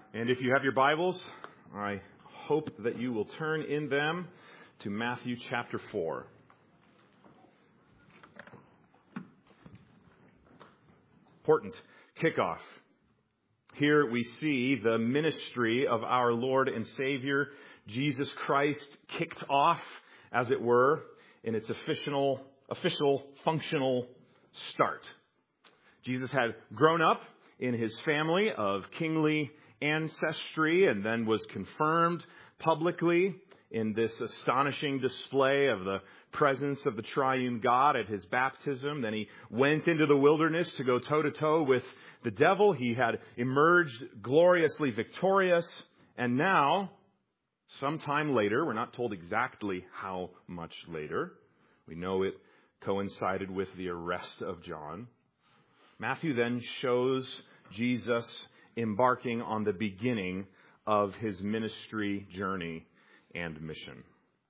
And if you have your Bibles, I hope that you will turn in them to Matthew chapter 4. Important kickoff. Here we see the ministry of our Lord and Savior, Jesus Christ, kicked off, as it were, in its official, functional start. Jesus had grown up in his family of kingly ancestry and then was confirmed publicly in this astonishing display of the presence of the triune God at his baptism. Then he went into the wilderness to go toe-to-toe with the devil. He had emerged gloriously victorious. And now, sometime later, we're not told exactly how much later, we know it coincided with the arrest of John. Matthew then shows Jesus embarking on the beginning of his ministry journey and mission.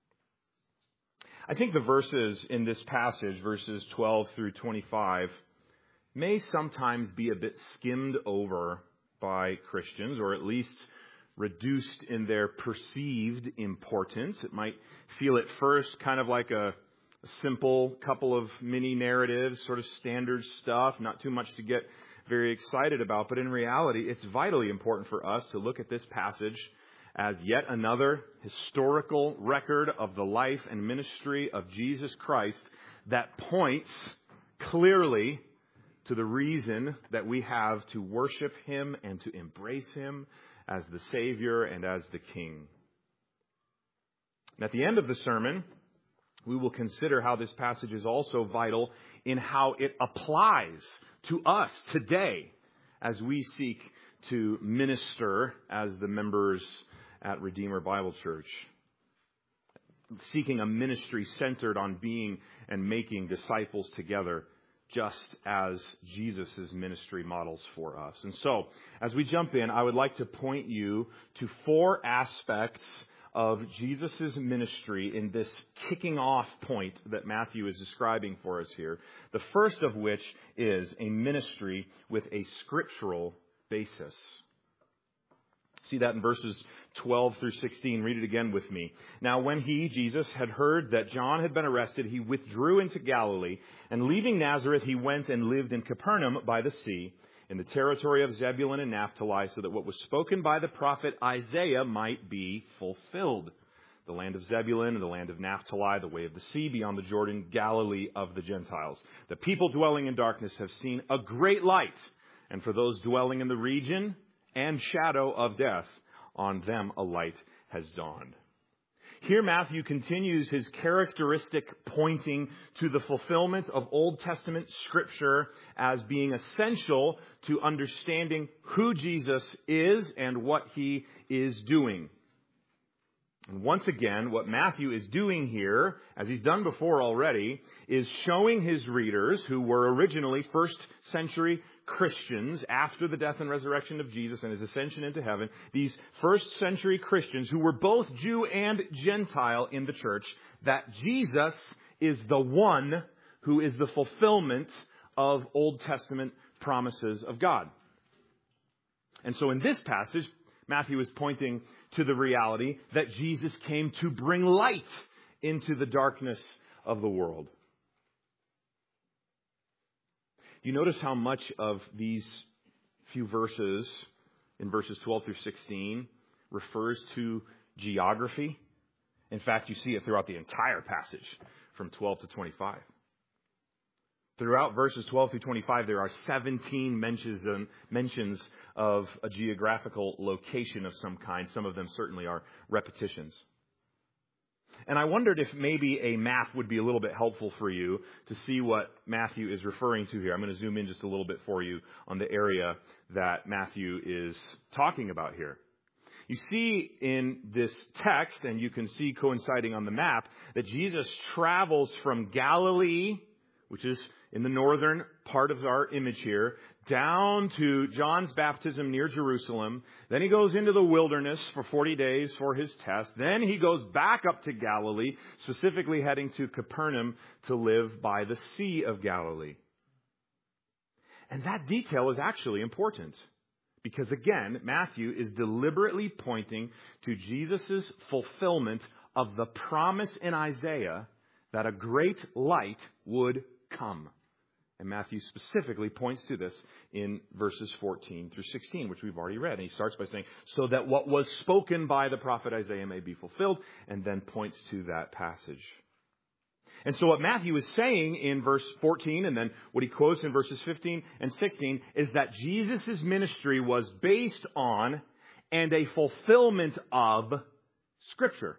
I think the verses in this passage, verses 12 through 25, may sometimes be a bit skimmed over by Christians, or at least reduced in their perceived importance. It might feel at first kind of like a simple couple of mini narratives, sort of standard stuff, not too much to get very excited about. But in reality, it's vitally important for us to look at this passage as yet another historical record of the life and ministry of Jesus Christ that points clearly to the reason that we have to worship him and to embrace him as the Savior and as the King. And at the end of the sermon, we will consider how this passage is also vital in how it applies to us today as we seek to minister as the members at Redeemer Bible Church, seeking a ministry centered on being and making disciples together, just as Jesus' ministry models for us. And so, as we jump in, I would like to point you to 4 aspects of Jesus' ministry in this kicking off point that Matthew is describing for us here. The first of which is a ministry with a scriptural basis. See that in verses 12 through 16. Read it again with me. Now when he, Jesus, had heard that John had been arrested, he withdrew into Galilee, and leaving Nazareth, he went and lived in Capernaum by the sea, in the territory of Zebulun and Naphtali, so that what was spoken by the prophet Isaiah might be fulfilled. The land of Zebulun and the land of Naphtali, the way of the sea beyond the Jordan, Galilee of the Gentiles. The people dwelling in darkness have seen a great light, and for those dwelling in the region and shadow of death, on them a light has dawned. Here Matthew continues his characteristic pointing to the fulfillment of Old Testament Scripture as being essential to understanding who Jesus is and what he is doing. And once again, what Matthew is doing here, as he's done before already, is showing his readers, who were originally first century Christians after the death and resurrection of Jesus and his ascension into heaven, these first century Christians who were both Jew and Gentile in the church, that Jesus is the one who is the fulfillment of Old Testament promises of God. And so in this passage, Matthew is pointing to the reality that Jesus came to bring light into the darkness of the world. You notice how much of these few verses, in verses 12 through 16, refers to geography. In fact, you see it throughout the entire passage from 12 to 25. Throughout verses 12 through 25, there are 17 mentions of a geographical location of some kind. Some of them certainly are repetitions. And I wondered if maybe a map would be a little bit helpful for you to see what Matthew is referring to here. I'm going to zoom in just a little bit for you on the area that Matthew is talking about here. You see in this text, and you can see coinciding on the map, that Jesus travels from Galilee, which is in the northern part of our image here, down to John's baptism near Jerusalem. Then he goes into the wilderness for 40 days for his test. Then he goes back up to Galilee, specifically heading to Capernaum to live by the Sea of Galilee. And that detail is actually important, Because again, Matthew is deliberately pointing to Jesus' fulfillment of the promise in Isaiah that a great light would come. And Matthew specifically points to this in verses 14 through 16, which we've already read. And he starts by saying, so that what was spoken by the prophet Isaiah may be fulfilled, and then points to that passage. And so what Matthew is saying in verse 14, and then what he quotes in verses 15 and 16, is that Jesus' ministry was based on and a fulfillment of Scripture.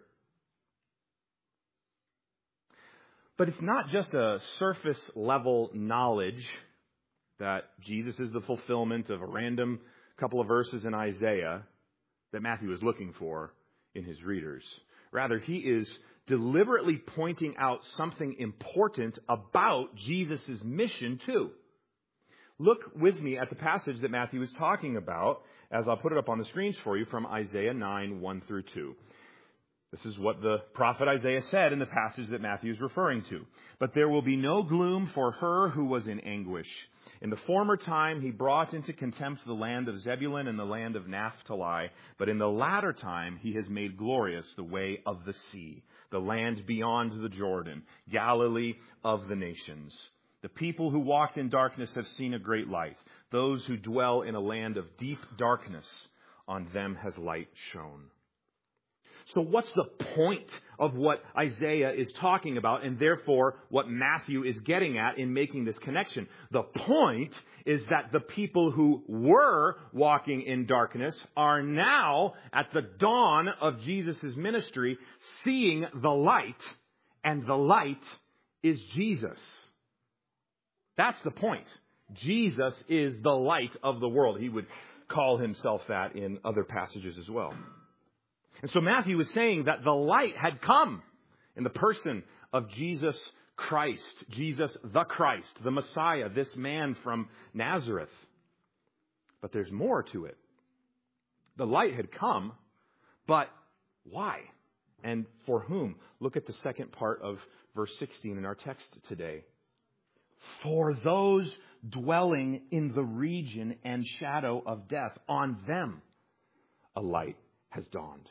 But it's not just a surface level knowledge that Jesus is the fulfillment of a random couple of verses in Isaiah that Matthew is looking for in his readers. Rather, he is deliberately pointing out something important about Jesus' mission too. Look with me at the passage that Matthew is talking about, as I'll put it up on the screens for you, from Isaiah 9, 1 through 2. This is what the prophet Isaiah said in the passage that Matthew is referring to. But there will be no gloom for her who was in anguish. In the former time he brought into contempt the land of Zebulun and the land of Naphtali. But in the latter time he has made glorious the way of the sea, the land beyond the Jordan, Galilee of the nations. The people who walked in darkness have seen a great light. Those who dwell in a land of deep darkness, on them has light shone. So what's the point of what Isaiah is talking about, and therefore what Matthew is getting at in making this connection? The point is that the people who were walking in darkness are now, at the dawn of Jesus' ministry, seeing the light, and the light is Jesus. That's the point. Jesus is the light of the world. He would call himself that in other passages as well. And so Matthew is saying that the light had come in the person of Jesus Christ, Jesus the Christ, the Messiah, this man from Nazareth. But there's more to it. The light had come, but why? And for whom? Look at the second part of verse 16 in our text today. For those dwelling in the region and shadow of death, on them a light has dawned.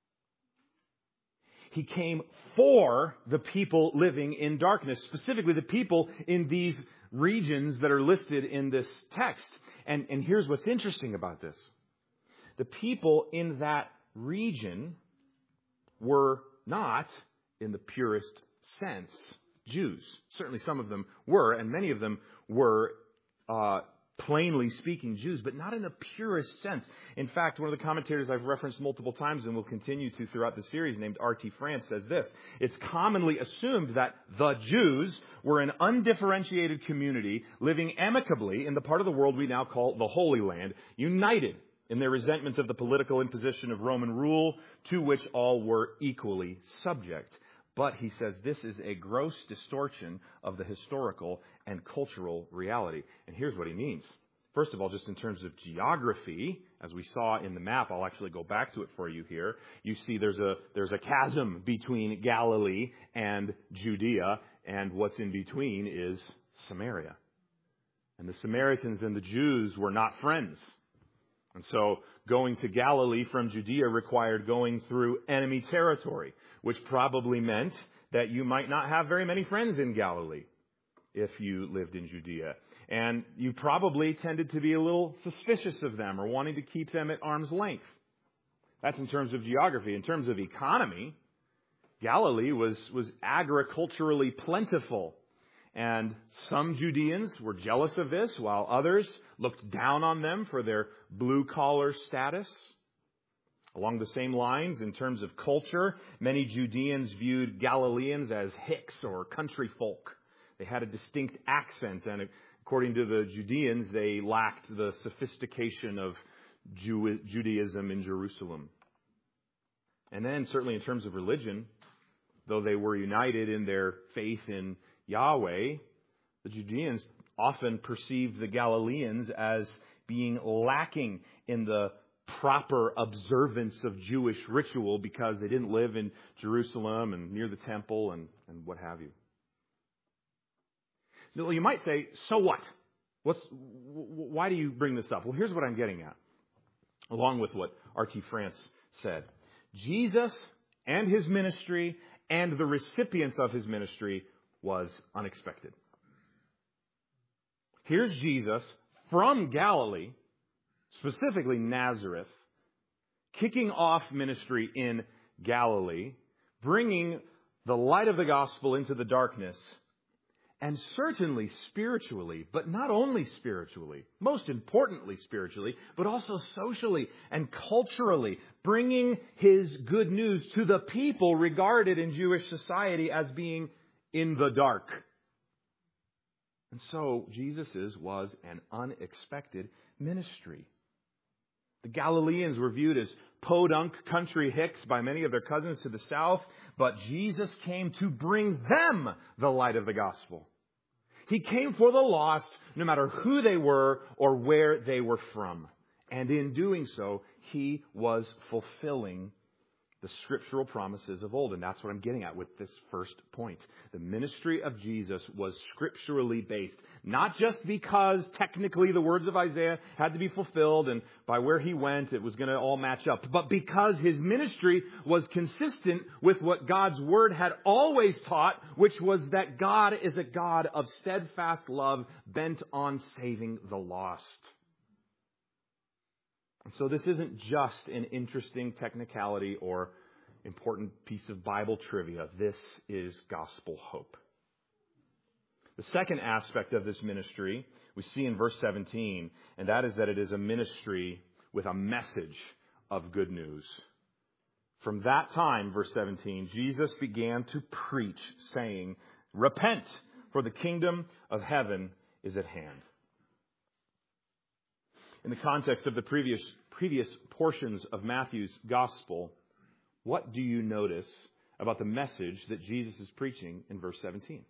He came for the people living in darkness, specifically the people in these regions that are listed in this text. And here's what's interesting about this. The people in that region were not, in the purest sense, Jews. Certainly some of them were, and many of them were plainly speaking Jews, but not in the purest sense. In fact, one of the commentators I've referenced multiple times and will continue to throughout the series, named R.T. France, says this: it's commonly assumed that the Jews were an undifferentiated community living amicably in the part of the world we now call the Holy Land, united in their resentment of the political imposition of Roman rule to which all were equally subject. But he says this is a gross distortion of the historical and cultural reality. And here's what he means. First of all, just in terms of geography, as we saw in the map, I'll actually go back to it for you here. You see there's a chasm between Galilee and Judea, and what's in between is Samaria. And the Samaritans and the Jews were not friends. And so going to Galilee from Judea required going through enemy territory, which probably meant that you might not have very many friends in Galilee if you lived in Judea. And you probably tended to be a little suspicious of them or wanting to keep them at arm's length. That's in terms of geography. In terms of economy, Galilee was agriculturally plentiful. And some Judeans were jealous of this, while others looked down on them for their blue-collar status. Along the same lines, in terms of culture, many Judeans viewed Galileans as hicks or country folk. They had a distinct accent, and according to the Judeans, they lacked the sophistication of Judaism in Jerusalem. And then, certainly in terms of religion, though they were united in their faith in Yahweh, the Judeans often perceived the Galileans as being lacking in the proper observance of Jewish ritual because they didn't live in Jerusalem and near the temple and what have you. Now, you might say, so what? Why do you bring this up? Well, here's what I'm getting at. along with what R.T. France said. Jesus and his ministry and the recipients of his ministry was unexpected. Here's Jesus from Galilee, specifically Nazareth, kicking off ministry in Galilee, bringing the light of the gospel into the darkness, and certainly spiritually, but not only spiritually, most importantly spiritually, but also socially and culturally, bringing his good news to the people regarded in Jewish society as being in the dark. And so Jesus' was an unexpected ministry. The Galileans were viewed as podunk country hicks by many of their cousins to the south, but Jesus came to bring them the light of the gospel. He came for the lost, no matter who they were or where they were from. And in doing so, he was fulfilling the scriptural promises of old. And that's what I'm getting at with this first point. The ministry of Jesus was scripturally based. Not just because technically the words of Isaiah had to be fulfilled and by where he went it was going to all match up. But because his ministry was consistent with what God's word had always taught, which was that God is a God of steadfast love bent on saving the lost. And so this isn't just an interesting technicality or important piece of Bible trivia. This is gospel hope. The second aspect of this ministry we see in verse 17, and that is that it is a ministry with a message of good news. From that time, verse 17, Jesus began to preach, saying, "Repent, for the kingdom of heaven is at hand." In the context of the previous portions of Matthew's gospel, what do you notice about the message that Jesus is preaching in verse 17?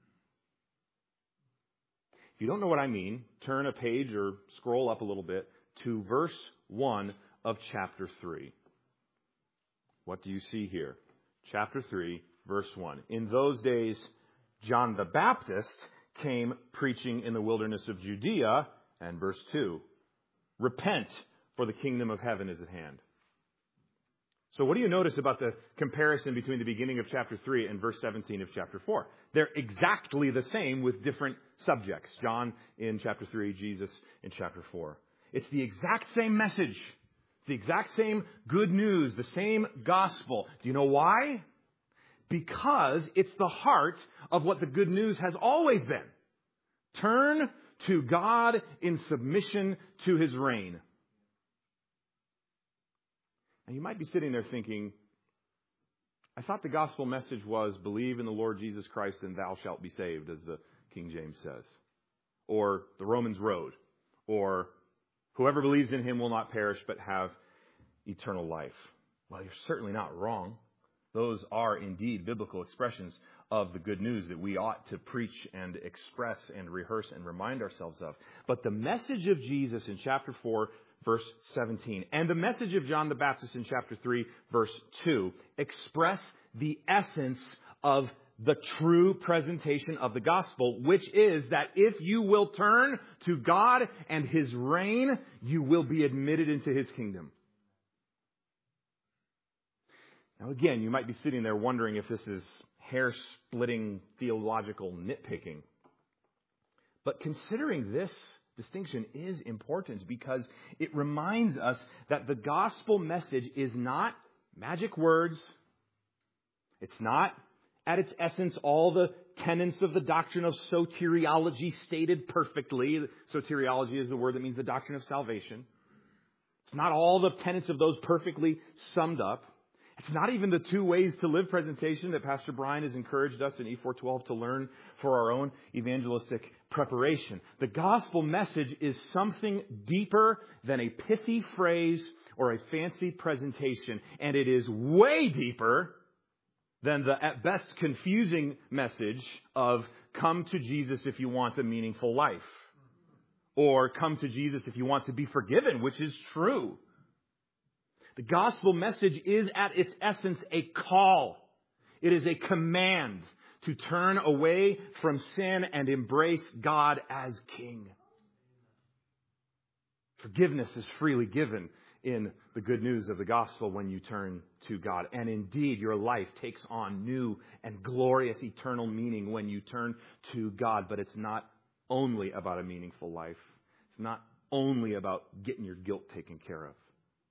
If you don't know what I mean, turn a page or scroll up a little bit to verse 1 of chapter 3. What do you see here? Chapter 3, verse 1. In those days, John the Baptist came preaching in the wilderness of Judea, and verse 2. Repent, for the kingdom of heaven is at hand. So what do you notice about the comparison between the beginning of chapter 3 and verse 17 of chapter 4? They're exactly the same with different subjects. John in chapter 3, Jesus in chapter 4. It's the exact same message. The exact same good news, the same gospel. Do you know why? Because it's the heart of what the good news has always been. Turn to God in submission to his reign. And you might be sitting there thinking, I thought the gospel message was believe in the Lord Jesus Christ and thou shalt be saved, as the King James says. Or the Romans Road. Or whoever believes in him will not perish but have eternal life. Well, you're certainly not wrong. Those are indeed biblical expressions of the good news that we ought to preach and express and rehearse and remind ourselves of. But the message of Jesus in chapter 4, verse 17, and the message of John the Baptist in chapter 3, verse 2, express the essence of the true presentation of the gospel, which is that if you will turn to God and his reign, you will be admitted into his kingdom. Now again, you might be sitting there wondering if this is hair-splitting theological nitpicking. But considering this distinction is important because it reminds us that the gospel message is not magic words. It's not, at its essence, all the tenets of the doctrine of soteriology stated perfectly. Soteriology is the word that means the doctrine of salvation. It's not all the tenets of those perfectly summed up. It's not even the 2 ways to live presentation that Pastor Brian has encouraged us in E412 to learn for our own evangelistic preparation. The gospel message is something deeper than a pithy phrase or a fancy presentation. And it is way deeper than the, at best, confusing message of come to Jesus if you want a meaningful life. Or come to Jesus if you want to be forgiven, which is true. The gospel message is at its essence a call. It is a command to turn away from sin and embrace God as King. Forgiveness is freely given in the good news of the gospel when you turn to God. And indeed, your life takes on new and glorious eternal meaning when you turn to God. But it's not only about a meaningful life. It's not only about getting your guilt taken care of.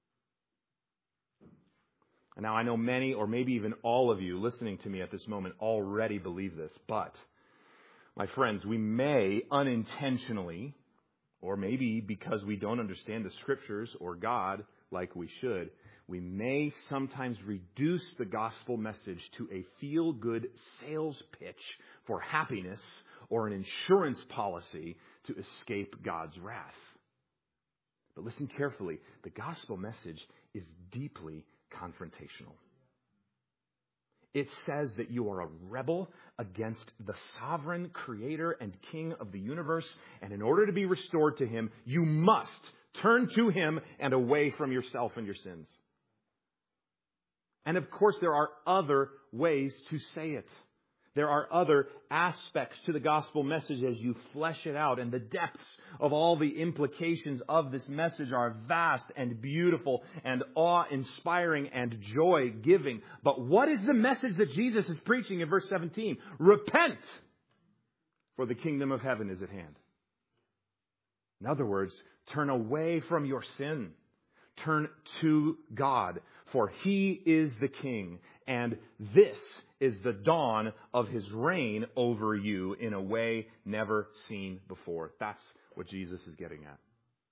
And now I know many, or maybe even all of you listening to me at this moment already believe this. But, my friends, we may unintentionally, or maybe because we don't understand the Scriptures or God like we should, we may sometimes reduce the gospel message to a feel-good sales pitch for happiness or an insurance policy to escape God's wrath. But listen carefully. The gospel message is deeply confrontational. It says that you are a rebel against the sovereign creator and king of the universe, and in order to be restored to him, you must turn to him and away from yourself and your sins. And of course, there are other ways to say it. There are other aspects to the gospel message as you flesh it out. And the depths of all the implications of this message are vast and beautiful and awe-inspiring and joy-giving. But what is the message that Jesus is preaching in verse 17? Repent, for the kingdom of heaven is at hand. In other words, turn away from your sin. Turn to God, for He is the King, and this is the dawn of His reign over you in a way never seen before. That's what Jesus is getting at.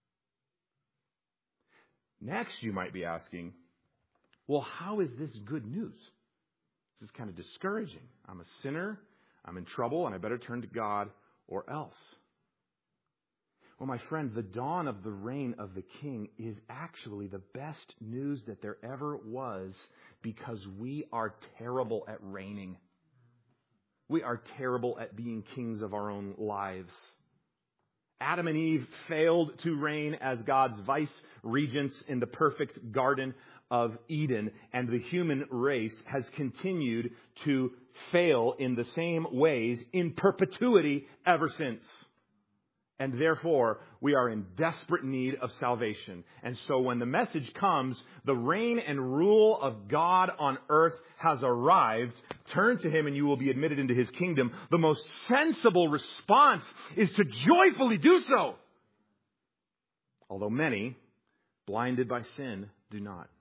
Next, you might be asking, well, how is this good news? This is kind of discouraging. I'm a sinner, I'm in trouble, and I better turn to God or else. Well, my friend, the dawn of the reign of the King is actually the best news that there ever was, because we are terrible at reigning. We are terrible at being kings of our own lives. Adam and Eve failed to reign as God's vice regents in the perfect Garden of Eden, and the human race has continued to fail in the same ways in perpetuity ever since. And therefore, we are in desperate need of salvation. And so when the message comes, the reign and rule of God on earth has arrived. Turn to Him and you will be admitted into His kingdom. The most sensible response is to joyfully do so. Although many, blinded by sin, do not.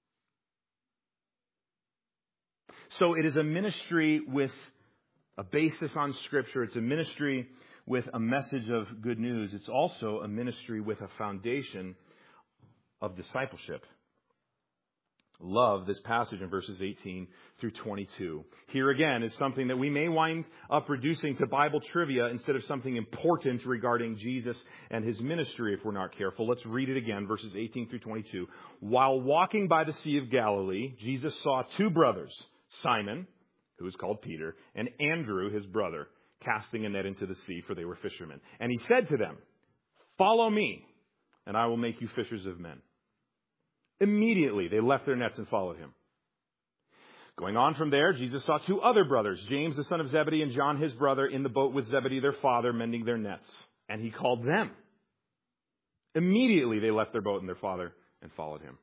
So it is a ministry with a basis on Scripture. It's a ministry with a message of good news. It's also a ministry with a foundation of discipleship. Love this passage in verses 18 through 22. Here again is something that we may wind up reducing to Bible trivia instead of something important regarding Jesus and His ministry if we're not careful. Let's read it again, verses 18 through 22. While walking by the Sea of Galilee, Jesus saw two brothers, Simon, who is called Peter, and Andrew, his brother, casting a net into the sea, for they were fishermen. And He said to them, "Follow me, and I will make you fishers of men." Immediately they left their nets and followed Him. Going on from there, Jesus saw two other brothers, James the son of Zebedee and John his brother, in the boat with Zebedee their father, mending their nets. And He called them. Immediately they left their boat and their father and followed Him.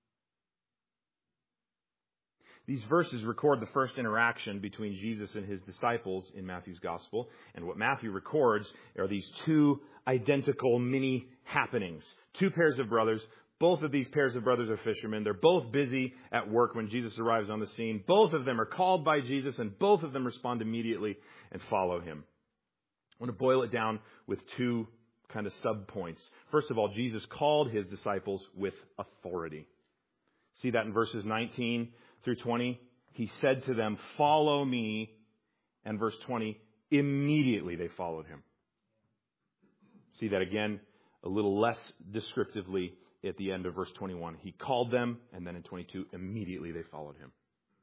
These verses record the first interaction between Jesus and His disciples in Matthew's gospel. And what Matthew records are these two identical mini happenings. Two pairs of brothers. Both of these pairs of brothers are fishermen. They're both busy at work when Jesus arrives on the scene. Both of them are called by Jesus, and both of them respond immediately and follow Him. I want to boil it down with two kind of sub-points. First of all, Jesus called His disciples with authority. See that in verses 19 through 20. He said to them, "Follow me." And verse 20, immediately they followed Him. See that again a little less descriptively at the end of verse 21. He called them, and then in 22, immediately they followed Him.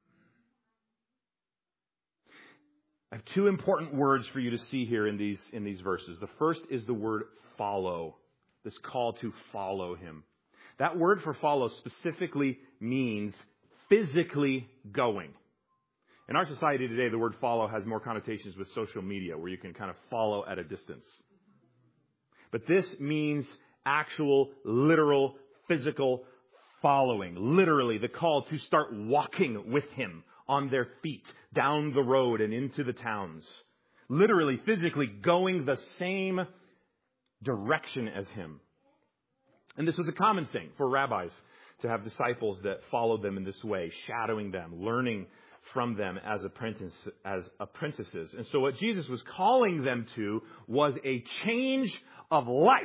I have two important words for you to see here in these verses. The first is the word follow. This call to follow Him. That word for follow specifically means physically going. In our society today, the word follow has more connotations with social media, where you can kind of follow at a distance. But this means actual, literal, physical following. Literally, the call to start walking with him on their feet down the road and into the towns. Literally, physically going the same direction as him. And this was a common thing for rabbis to have disciples that followed them in this way, shadowing them, learning from them as apprentices. And so what Jesus was calling them to was a change of life.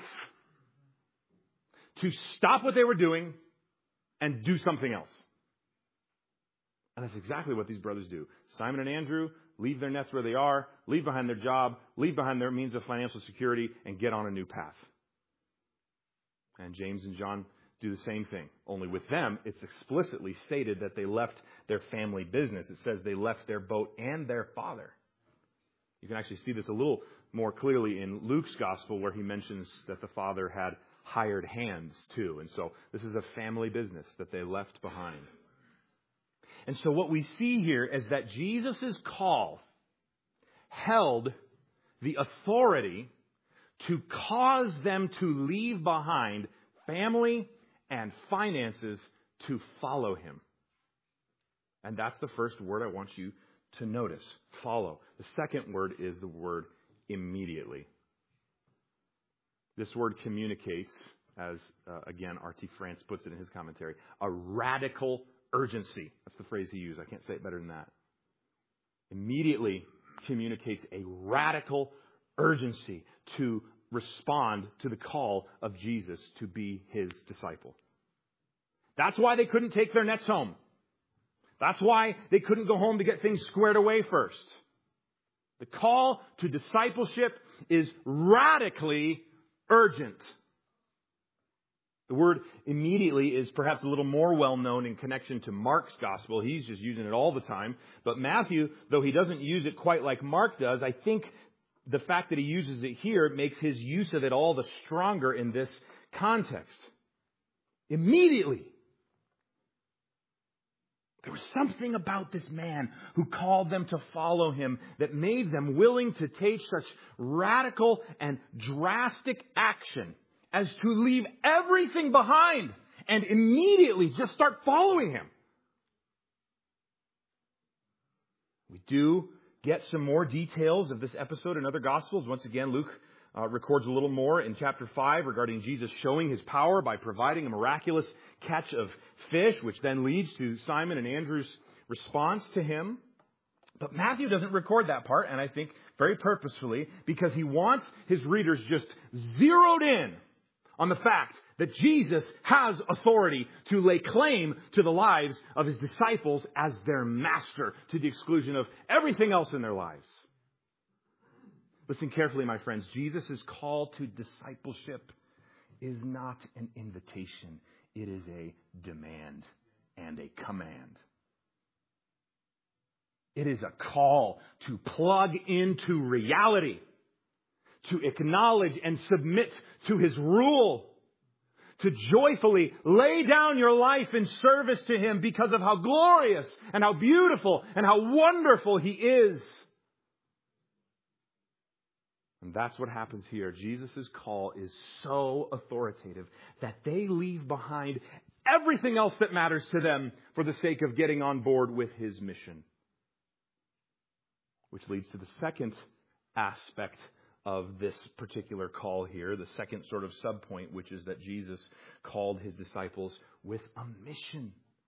To stop what they were doing and do something else. And that's exactly what these brothers do. Simon and Andrew leave their nets where they are, leave behind their job, leave behind their means of financial security, and get on a new path. And James and John do the same thing. Only with them, it's explicitly stated that they left their family business. It says they left their boat and their father. You can actually see this a little more clearly in Luke's gospel, where he mentions that the father had hired hands too. And so this is a family business that they left behind. And so what we see here is that Jesus' call held the authority to cause them to leave behind family and finances to follow him. And that's the first word I want you to notice. Follow. The second word is the word immediately. This word communicates, as again R.T. France puts it in his commentary, a radical urgency. That's the phrase he used. I can't say it better than that. Immediately communicates a radical urgency to respond to the call of Jesus to be his disciple. That's why they couldn't take their nets home. That's why they couldn't go home to get things squared away first. The call to discipleship is radically urgent. The word immediately is perhaps a little more well known in connection to Mark's gospel. He's just using it all the time. But Matthew, though he doesn't use it quite like Mark does, I think the fact that he uses it here makes his use of it all the stronger in this context. Immediately. There was something about this man who called them to follow him that made them willing to take such radical and drastic action as to leave everything behind and immediately just start following him. We do get some more details of this episode in other Gospels. Once again, Luke records a little more in chapter 5 regarding Jesus showing his power by providing a miraculous catch of fish, which then leads to Simon and Andrew's response to him. But Matthew doesn't record that part, and I think very purposefully, because he wants his readers just zeroed in on the fact that Jesus has authority to lay claim to the lives of his disciples as their master, to the exclusion of everything else in their lives. Listen carefully, my friends. Jesus' call to discipleship is not an invitation. It is a demand and a command. It is a call to plug into reality, to acknowledge and submit to his rule, to joyfully lay down your life in service to him because of how glorious and how beautiful and how wonderful he is. And that's what happens here. Jesus' call is so authoritative that they leave behind everything else that matters to them for the sake of getting on board with his mission. Which leads to the second aspect of this particular call here, the second sort of subpoint, which is that Jesus called his disciples with a mission.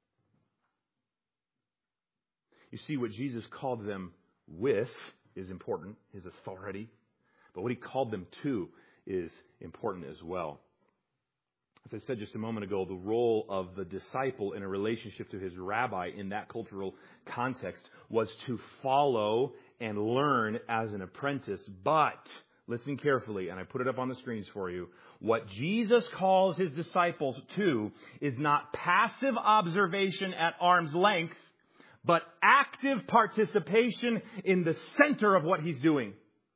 You see, what Jesus called them with is important, his authority. But what he called them to is important as well. As I said just a moment ago, the role of the disciple in a relationship to his rabbi in that cultural context was to follow and learn as an apprentice. But, listen carefully, and I put it up on the screens for you, what Jesus calls his disciples to is not passive observation at arm's length, but active participation in the center of what he's doing.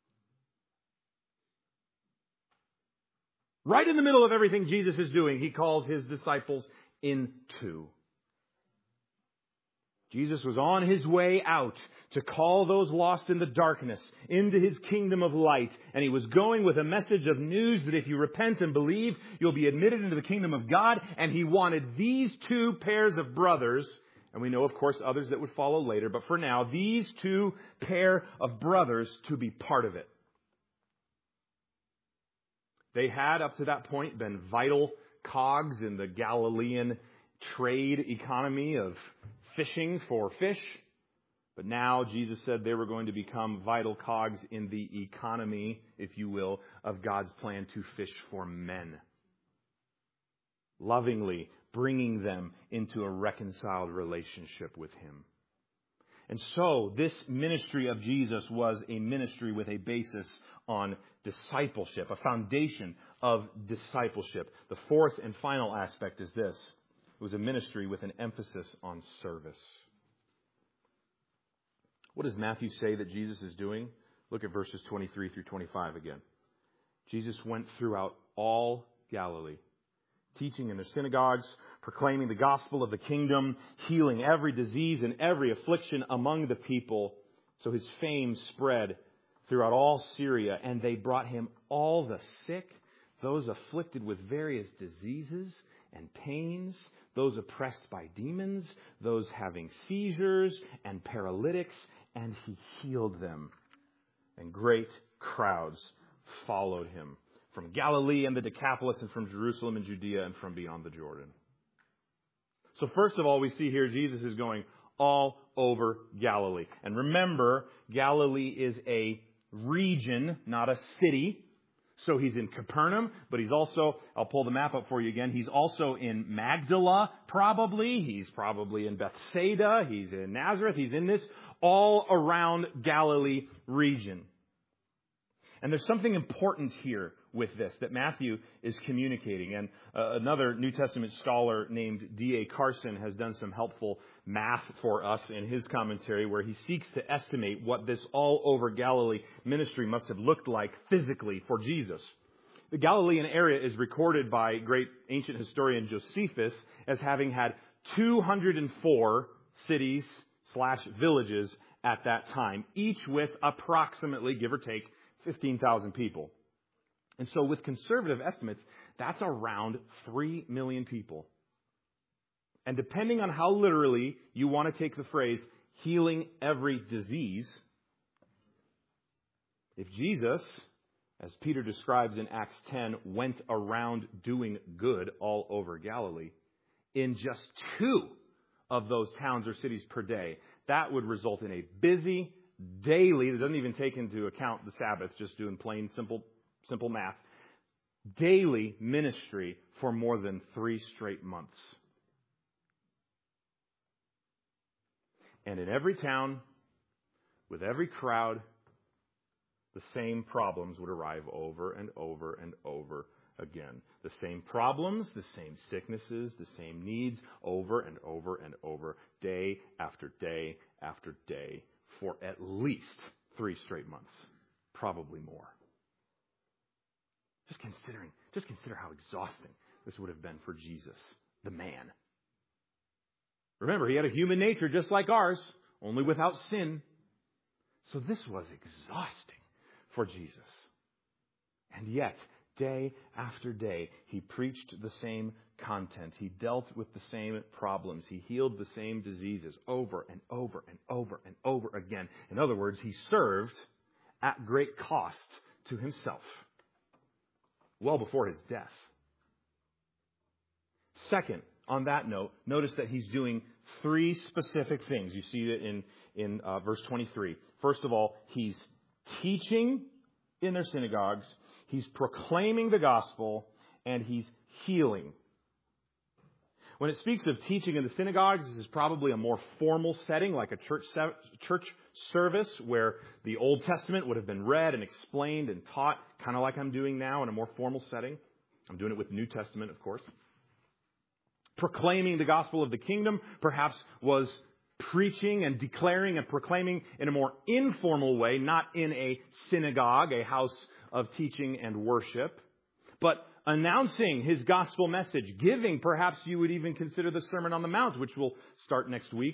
Right in the middle of everything Jesus is doing, he calls his disciples into. Jesus was on his way out to call those lost in the darkness into his kingdom of light. And he was going with a message of news that if you repent and believe, you'll be admitted into the kingdom of God. And he wanted these two pairs of brothers, and we know, of course, others that would follow later, but for now, these two pair of brothers to be part of it. They had, up to that point, been vital cogs in the Galilean trade economy of fishing for fish. But now Jesus said they were going to become vital cogs in the economy, if you will, of God's plan to fish for men. Lovingly bringing them into a reconciled relationship with Him. And so this ministry of Jesus was a ministry with a basis on discipleship, a foundation of discipleship. The fourth and final aspect is this. It was a ministry with an emphasis on service. What does Matthew say that Jesus is doing? Look at verses 23 through 25 again. Jesus went throughout all Galilee, teaching in their synagogues, proclaiming the gospel of the kingdom, healing every disease and every affliction among the people. So his fame spread throughout all Syria, and they brought him all the sick, those afflicted with various diseases and pains, those oppressed by demons, those having seizures and paralytics, and he healed them. And great crowds followed him from Galilee and the Decapolis and from Jerusalem and Judea and from beyond the Jordan. So first of all, we see here Jesus is going all over Galilee. And remember, Galilee is a region, not a city. So he's in Capernaum, but he's also, I'll pull the map up for you again, he's also in Magdala, probably. He's probably in Bethsaida. He's in Nazareth. He's in this all around Galilee region. And there's something important here with this that Matthew is communicating. And another New Testament scholar named D.A. Carson has done some helpful math for us in his commentary where he seeks to estimate what this all over Galilee ministry must have looked like physically for Jesus. The Galilean area is recorded by great ancient historian Josephus as having had 204 cities/villages at that time, each with approximately, give or take, 15,000 people. And so with conservative estimates, that's around 3 million people. And depending on how literally you want to take the phrase, healing every disease, if Jesus, as Peter describes in Acts 10, went around doing good all over Galilee, in just 2 of those towns or cities per day, that would result in a busy, daily, that doesn't even take into account the Sabbath, just doing plain, simple math, daily ministry for more than 3 straight months. And in every town, with every crowd, the same problems would arrive over and over and over again. The same problems, the same sicknesses, the same needs, over and over and over, day after day after day, for at least 3 straight months, probably more. Just consider how exhausting this would have been for Jesus, the man. Remember, he had a human nature just like ours, only without sin. So this was exhausting for Jesus. And yet, day after day, he preached the same content. He dealt with the same problems. He healed the same diseases over and over and over and over again. In other words, he served at great cost to himself, well before his death. Second, on that note, notice that he's doing 3 specific things. You see it in verse 23. First of all, he's teaching in their synagogues, he's proclaiming the gospel, and he's healing. When it speaks of teaching in the synagogues, this is probably a more formal setting, like a church service where the Old Testament would have been read and explained and taught, kind of like I'm doing now in a more formal setting. I'm doing it with the New Testament, of course. Proclaiming the gospel of the kingdom perhaps was preaching and declaring and proclaiming in a more informal way, not in a synagogue, a house of teaching and worship, but announcing his gospel message, giving, perhaps you would even consider the Sermon on the Mount, which we'll start next week,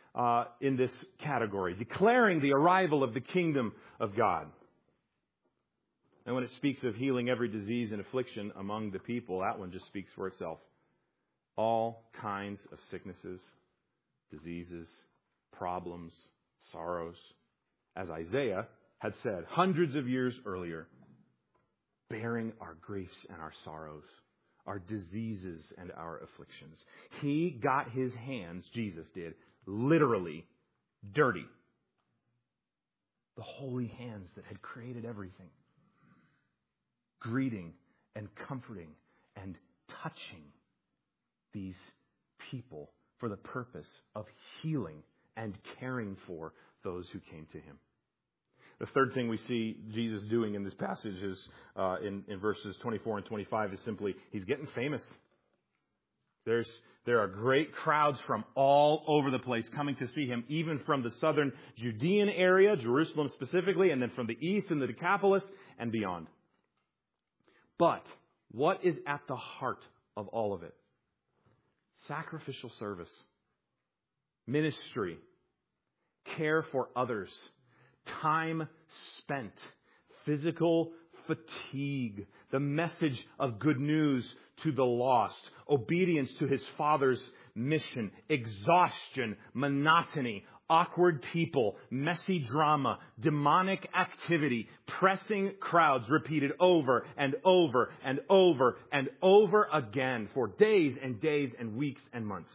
in this category, declaring the arrival of the kingdom of God. And when it speaks of healing every disease and affliction among the people, that one just speaks for itself. All kinds of sicknesses, diseases, problems, sorrows, as Isaiah had said hundreds of years earlier, bearing our griefs and our sorrows, our diseases and our afflictions. He got his hands, Jesus did, literally dirty. The holy hands that had created everything. Greeting and comforting and touching these people for the purpose of healing and caring for those who came to him. The third thing we see Jesus doing in this passage is in verses 24 and 25 is simply he's getting famous. There are great crowds from all over the place coming to see him, even from the southern Judean area, Jerusalem specifically, and then from the east and the Decapolis and beyond. But what is at the heart of all of it? Sacrificial service, ministry, care for others, time spent, physical fatigue, the message of good news to the lost, obedience to his Father's mission, exhaustion, monotony, awkward people, messy drama, demonic activity, pressing crowds repeated over and over and over and over again for days and days and weeks and months.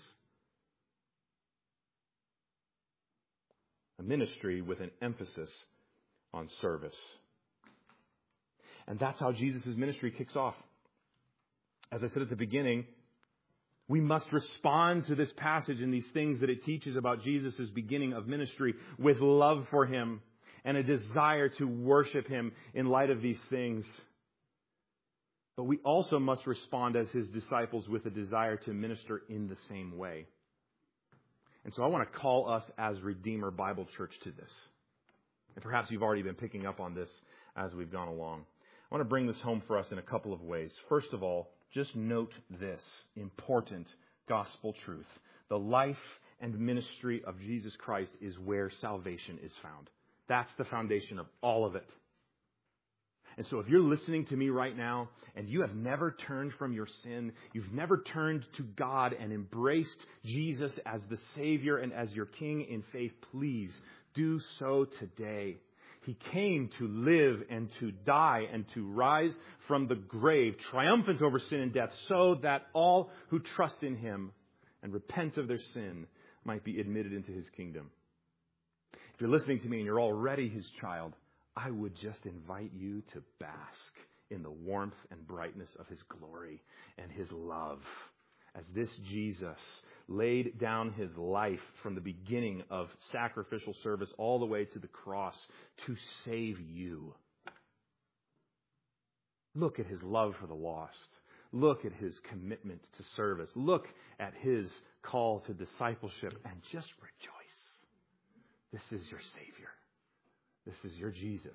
A ministry with an emphasis on service. And that's how Jesus' ministry kicks off. As I said at the beginning, we must respond to this passage and these things that it teaches about Jesus' beginning of ministry with love for him and a desire to worship him in light of these things. But we also must respond as his disciples with a desire to minister in the same way. And so I want to call us as Redeemer Bible Church to this. And perhaps you've already been picking up on this as we've gone along. I want to bring this home for us in a couple of ways. First of all, just note this important gospel truth. The life and ministry of Jesus Christ is where salvation is found. That's the foundation of all of it. And so if you're listening to me right now and you have never turned from your sin, you've never turned to God and embraced Jesus as the Savior and as your King in faith, please do so today. He came to live and to die and to rise from the grave, triumphant over sin and death, so that all who trust in him and repent of their sin might be admitted into his kingdom. If you're listening to me and you're already his child, I would just invite you to bask in the warmth and brightness of his glory and his love as this Jesus laid down his life from the beginning of sacrificial service all the way to the cross to save you. Look at his love for the lost. Look at his commitment to service. Look at his call to discipleship and just rejoice. This is your Savior. This is your Jesus.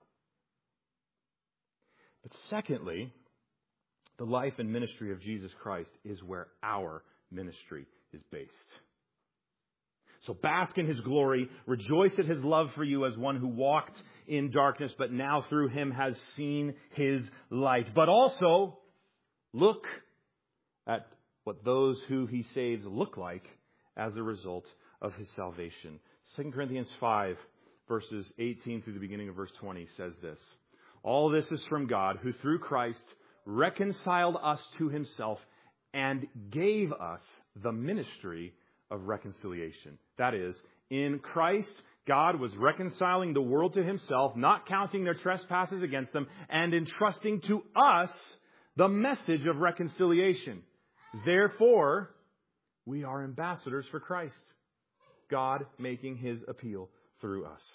But secondly, the life and ministry of Jesus Christ is where our ministry is based. So bask in his glory, rejoice at his love for you as one who walked in darkness, but now through him has seen his light. But also look at what those who he saves look like as a result of his salvation. 2 Corinthians 5, verses 18 through the beginning of verse 20 says this. All this is from God, who through Christ reconciled us to himself and gave us the ministry of reconciliation. That is, in Christ, God was reconciling the world to himself, not counting their trespasses against them, and entrusting to us the message of reconciliation. Therefore, we are ambassadors for Christ, God making his appeal through us.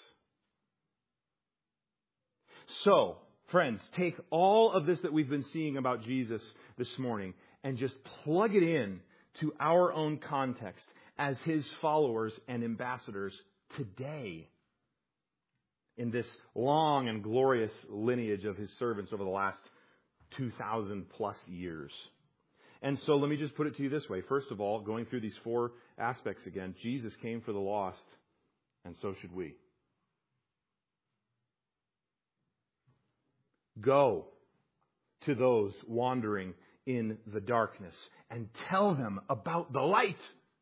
So, friends, take all of this that we've been seeing about Jesus this morning and just plug it in to our own context as his followers and ambassadors today in this long and glorious lineage of his servants over the last 2,000 plus years. And so let me just put it to you this way. First of all, going through these 4 aspects again, Jesus came for the lost, and so should we. Go to those wandering in the darkness and tell them about the light.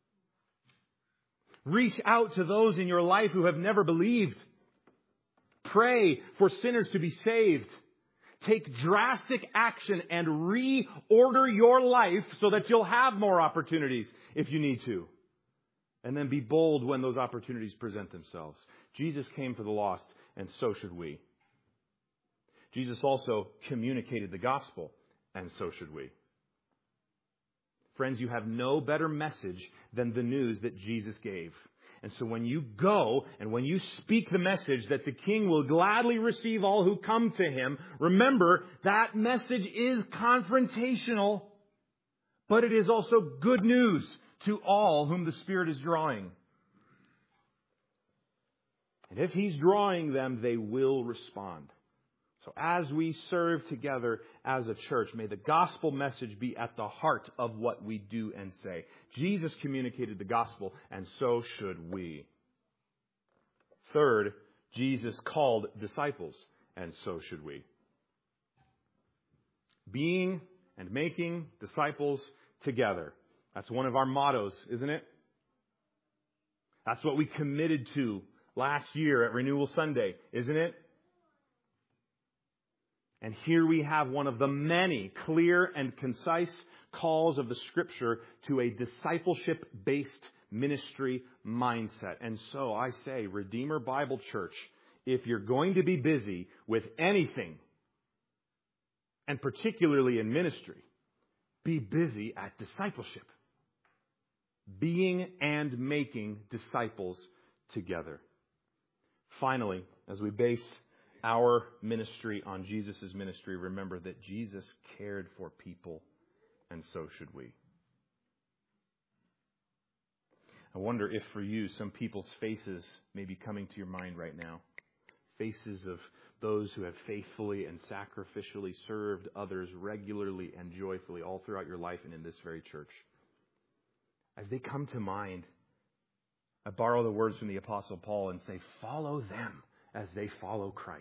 Reach out to those in your life who have never believed. Pray for sinners to be saved. Take drastic action and reorder your life so that you'll have more opportunities if you need to. And then be bold when those opportunities present themselves. Jesus came for the lost, and so should we. Jesus also communicated the gospel, and so should we. Friends, you have no better message than the news that Jesus gave. And so when you go and when you speak the message that the King will gladly receive all who come to Him, remember that message is confrontational, but it is also good news to all whom the Spirit is drawing. And if He's drawing them, they will respond. So as we serve together as a church, may the gospel message be at the heart of what we do and say. Jesus communicated the gospel, and so should we. Third, Jesus called disciples, and so should we. Being and making disciples together. That's one of our mottos, isn't it? That's what we committed to last year at Renewal Sunday, isn't it? And here we have one of the many clear and concise calls of the Scripture to a discipleship-based ministry mindset. And so I say, Redeemer Bible Church, if you're going to be busy with anything, and particularly in ministry, be busy at discipleship. Being and making disciples together. Finally, as we base our ministry on Jesus' ministry, remember that Jesus cared for people, and so should we. I wonder if for you, some people's faces may be coming to your mind right now. Faces of those who have faithfully and sacrificially served others regularly and joyfully all throughout your life and in this very church. As they come to mind, I borrow the words from the Apostle Paul and say, follow them as they follow Christ.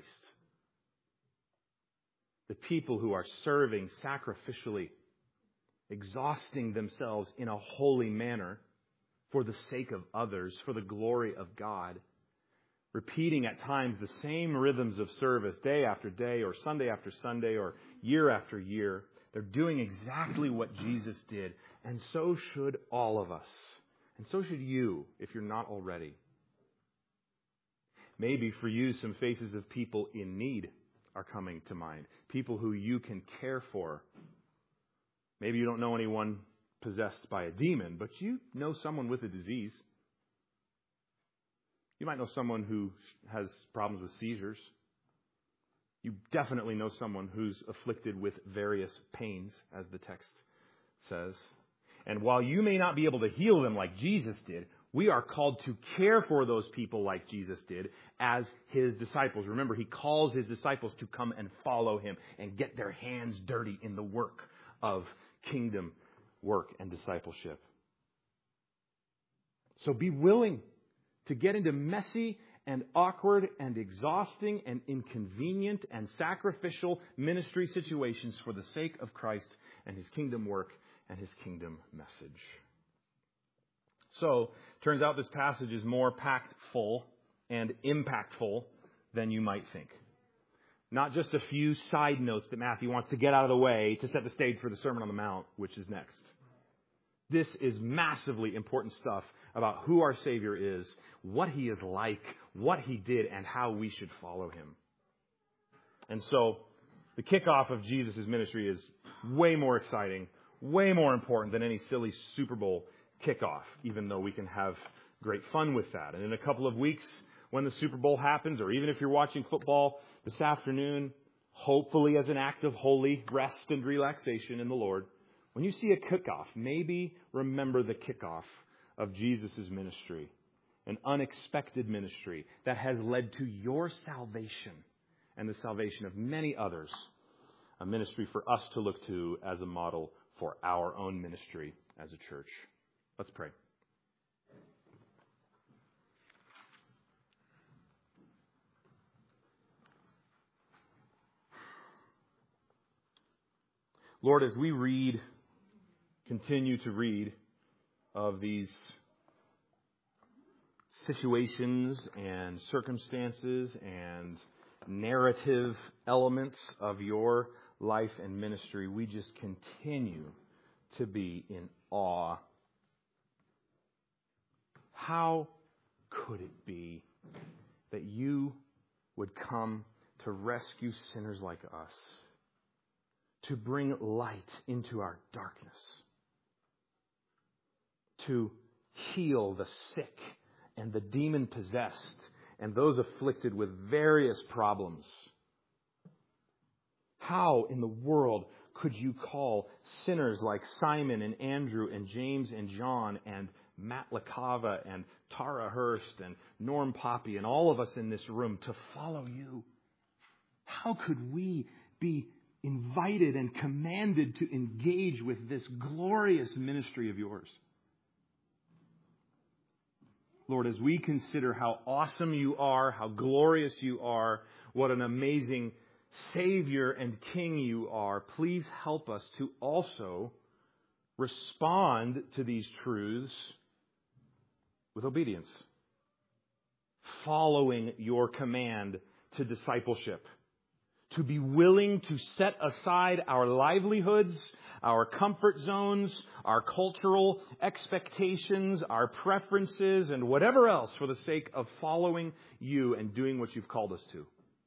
The people who are serving sacrificially, exhausting themselves in a holy manner for the sake of others, for the glory of God, repeating at times the same rhythms of service day after day or Sunday after Sunday or year after year. They're doing exactly what Jesus did, and so should all of us. And so should you, if you're not already. Maybe for you, some faces of people in need are coming to mind. People who you can care for. Maybe you don't know anyone possessed by a demon, but you know someone with a disease. You might know someone who has problems with seizures. You definitely know someone who's afflicted with various pains, as the text says. And while you may not be able to heal them like Jesus did, we are called to care for those people like Jesus did as His disciples. Remember, He calls His disciples to come and follow Him and get their hands dirty in the work of kingdom work and discipleship. So be willing to get into messy and awkward and exhausting and inconvenient and sacrificial ministry situations for the sake of Christ and His kingdom work and His kingdom message. So, turns out this passage is more packed full and impactful than you might think. Not just a few side notes that Matthew wants to get out of the way to set the stage for the Sermon on the Mount, which is next. This is massively important stuff about who our Savior is, what He is like, what He did, and how we should follow Him. And so, the kickoff of Jesus' ministry is way more exciting, way more important than any silly Super Bowl kickoff, even though we can have great fun with that. And in a couple of weeks, when the Super Bowl happens, or even if you're watching football this afternoon, hopefully as an act of holy rest and relaxation in the Lord, when you see a kickoff, maybe remember the kickoff of Jesus' ministry, an unexpected ministry that has led to your salvation and the salvation of many others, a ministry for us to look to as a model for our own ministry as a church. Let's pray. Lord, as we continue to read of these situations and circumstances and narrative elements of your life and ministry, we just continue to be in awe. How could it be that you would come to rescue sinners like us, to bring light into our darkness, to heal the sick and the demon-possessed and those afflicted with various problems? How in the world could you call sinners like Simon and Andrew and James and John and Matt LaCava and Tara Hurst and Norm Poppy and all of us in this room to follow you? How could we be invited and commanded to engage with this glorious ministry of yours? Lord, as we consider how awesome you are, how glorious you are, what an amazing Savior and King you are, please help us to also respond to these truths with obedience, following your command to discipleship, to be willing to set aside our livelihoods, our comfort zones, our cultural expectations, our preferences, and whatever else for the sake of following you and doing what you've called us to.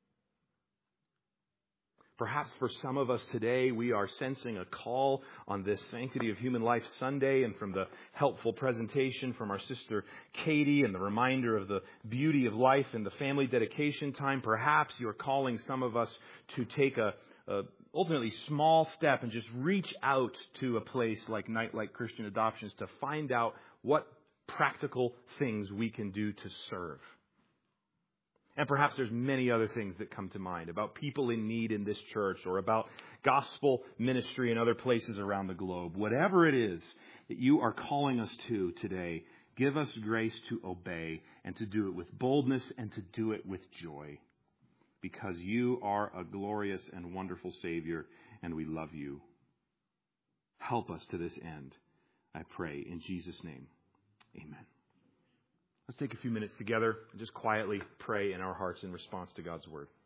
Perhaps for some of us today, we are sensing a call on this Sanctity of Human Life Sunday, and from the helpful presentation from our sister Katie and the reminder of the beauty of life and the family dedication time, perhaps you're calling some of us to take a ultimately small step and just reach out to a place like Nightlight Christian Adoptions to find out what practical things we can do to serve. And perhaps there's many other things that come to mind about people in need in this church or about gospel ministry in other places around the globe. Whatever it is that you are calling us to today, give us grace to obey and to do it with boldness and to do it with joy, because you are a glorious and wonderful Savior and we love you. Help us to this end, I pray in Jesus' name. Amen. Let's take a few minutes together and just quietly pray in our hearts in response to God's word.